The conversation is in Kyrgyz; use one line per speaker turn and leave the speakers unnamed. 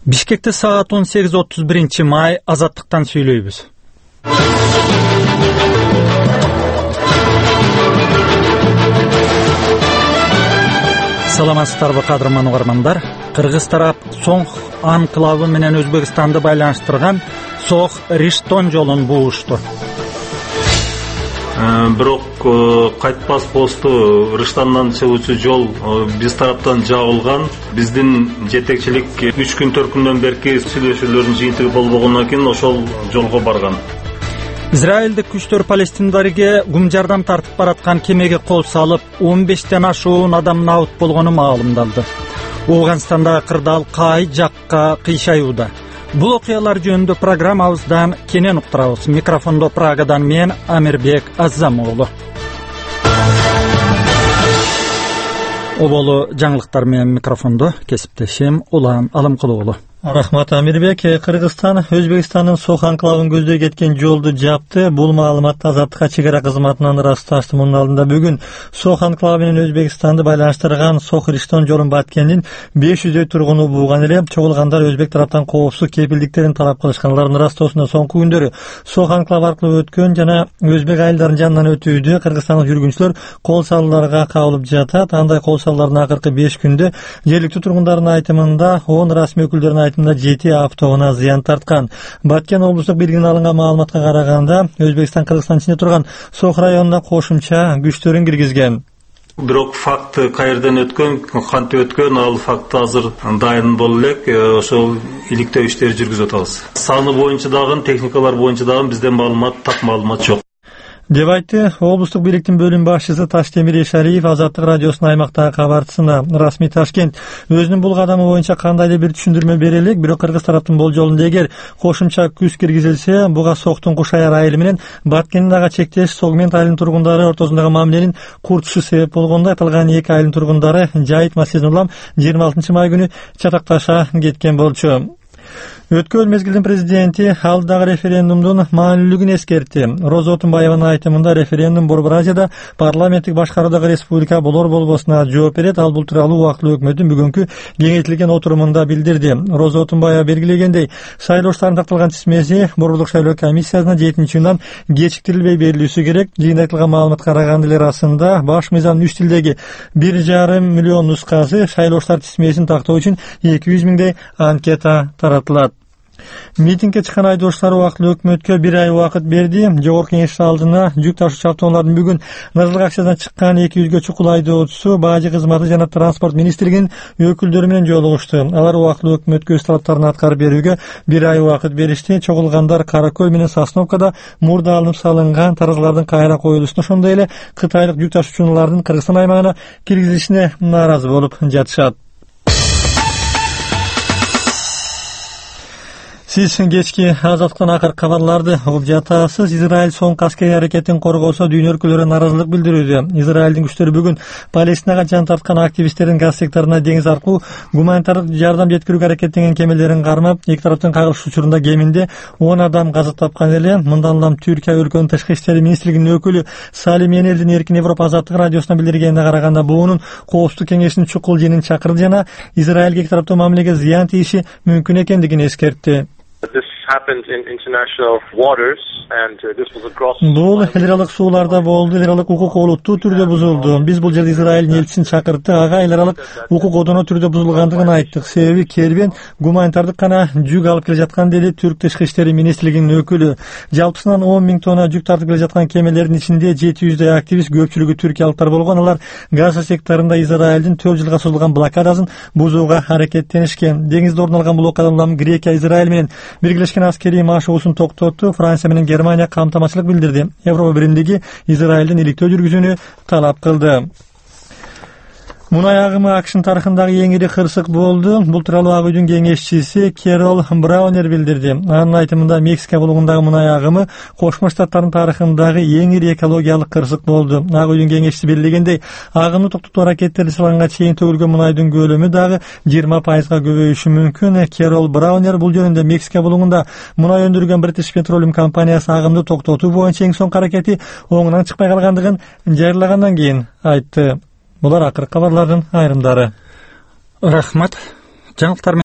Бишкекте саат 18:31 май азаттыктан сүйлөйбүз. Саламатсыздарбы кадырман угармандар. Кыргыз тарап Соң анклавы менен Өзбекстанды байланыштырган Сох-Риштон жолун буушту.
Бирок кайтпас посту Риштондан чыгуучу жол биз тараптан жабылган. Биздин жетекчилик 3 күн 4 күндөн берки сүйлөшүүлөрдүн жыйынтыгы болбогондон кийин ошол жолго барган.
Израилдик күчтөр Палестиндерге гум жардам тартып бараткан кемеге кол салып, 15тен ашуун адам набыт болгону маалымдалды. Ооганстанда кырдаал кай жакка кыйшаюуда. Бул окуялар жөнүндө программабыздан кенен уктурабыз. Микрофондо Прагадан мен Амирбек Аззамоğlu. Оболу жаңылыктар менен микрофондо кесиптешим Улан Алымкулуулу.
Рахмат Амирбек. Кыргызстан Өзбекстандын Сох анклавын көздөй кеткен жолду жапты. Бул маалыматты Азаттыкка чегара кызматынан ырасташты. Мунун алдында бүгүн Сох анклавы менен Өзбекстанды байланыштырган Сох-Риштон жолун Баткендин 500 тургуну бууган эле. Чогулгандар Өзбек тараптан коопсуздук кепилдиктерин талап кылышкан. Алардын ырастоосунда соңку күндөрү Сох анклавы аркылуу өткөн жана өзбек айылдарынын жанынан өтүүдө кыргызстандык жүргүнчүлөр кол салууларга кабылып жатат. Андай кол салуулардын акыркы 5 күндө жергиликтүү тургундардын айтымында 10 расмий өкүлдөрүнүн 7 автоуна зыян тарткан. Баткен облустук бийлигинен алынган маалыматка караганда, Өзбекстан Кыргызстан ичинде турган Сох районуна кошумча күчтөрүн киргизген.
Бирок факт кайерден өткөн, кантип өткөн, ал факт азыр дайын боло элек. Ошол иликтөө иштери жүргүзүп атабыз. Саны боюнча дагы, техникалар боюнча дагы бизден так маалымат жок.
Деп айтты облустук бийликтин бөлүм башчысы Таштемир Ишариев Азаттык радиосунун аймактагы кабарчысына. Расмий Ташкент өзүнүн бул кадамы боюнча кандайдыр бир түшүндүрмө бере элек, бирок кыргыз тараптын болжолунда эгер кошумча күч киргизилсе, буга Соктун Кушаяр айылы менен Баткендин ага чектеш Согмент айылынын тургундары ортосундагы мамиленин курчушу себеп болгондо айтылган эки айылдын тургундары Жайыт Масезин улам 26 май күнү чатакташа кеткен болчу. Өткөн мезгилдин президенти алдагы референдумдун маанилүүлүгүн эскертти. Роза Отунбаеванын айтымында референдум Борбор Азияда парламенттик башкаруудагы республика болор-болбосуна жооп берет. Ал бул тууралуу убактылуу өкмөттүн бүгүнкү кеңейтилген отурумунда билдирди. Роза Отунбаева белгилегендей, шайлооштардын такталган тизмеси Борборлук шайлоо комиссиясына 7-июндан кечиктирилбей берилүүсү керек. Жыйында айтылган маалыматка караганда эле арасында баш мыйзамдын 3 тилдеги 1,5 миллион нускасы шайлооштар тизмесин тактоо үчүн 200 миңдей анкета таратылат. Митингге чыккан айдоочулар убактылуу өкмөткө 1 ай убакыт берди. Жогорку кеңеш алдына жүк ташуучу автоунаалардын бүгүн Назылык акциядан чыккан 200гө чукул айдоочусу Бажы кызматы жана транспорт министрлигинин өкүлдөрү менен жолугушту. Алар убактылуу өкмөткө өз талаптарын аткарып берүүгө 1 ай убакыт беришти. Чогулгандар Каракөл менен Сосновкада мурда алынып салынган таразылардын кайра коюлуусуна, ошондой эле кытайлык жүк ташуучулардын Кыргызстан аймагына киргизилишине нааразы болуп жатышат. Сиз кечки Азаттыктан акыркы кабарларды угуп жатасыз. Израиль соңку аскерий аракетин коргосо дүйнө өлкөлөрү нааразылык билдирүүдө. Израилдин күчтөрү бүгүн Палестинага жан тарткан активисттердин газ секторуна деңиз аркылуу гуманитардык жардам жеткирүүгө аракеттенген кемелерин кармап, эки тараптын кагылыш учурунда кеминде 10 адам каза тапкан эле. Мындан улам Түркия өлкөнүн тышкы иштери министрлигинин өкүлү Салим Енелдин Эркин Европа Азаттык радиосуна билдиргенине караганда, буунун коопсуздук кеңешинин чукул жыйынын чакырды жана Израилге эки тараптуу мамилеге зыян тийиши мүмкүн экендигин эскертти. Бул эл аралык сууларда болду, эл аралык укук олуттуу түрдө бузулду. Биз бул жерде Израилдин элчисин чакырттык, ага эл аралык укук одоно түрдө бузулгандыгын айттык. Себеби кербен гуманитардык гана жүк алып келе жаткан, деди Түрк тышкы иштери министрлигинин өкүлү. Жалпысынан 10 миң тонна жүк тартып келе жаткан кемелердин ичинде 700дөй активист, көпчүлүгү түркиялыктар болгон. Алар Газа секторунда Израилдин 4 жылга созулган блокадасын бузууга аракеттенишкен. Деңизде орун алган блокадан улам Грекия Израиль менен биргелешкен аскерий машыгуусун токтотту. Франция менен Германия камтамачылык билдирди. Европа биримдиги Израилдин иликтөө жүргүзүүнү талап кылды. Мунай агымы AQSh тарыхындагы эң ири кырсык болду. Бул тууралуу Ак үйдүн кеңешчиси Керол Браунер билдирди. Анын айтымында Мексика булугундагы мунай агымы Кошмо Штаттардын тарыхындагы эң ири экологиялык кырсык болду. Ак үйдүн кеңешчиси белгилегендей, агымды токтотуу аракеттери сылганга чейин төгүлгөн мунайдын көлөмү дагы 20% көбөйүшү мүмкүн. Керол Браунер бул жөнүндө Мексика булугунда мунай өндүргөн British Petroleum компаниясы агымды токтотуу боюнча эң соңку аракети оңунан чыкпай калгандыгын жарыялагандан кийин айтты. Булар акыркы кабарлардын айрымдары.
Рахмат. Жаңылыктар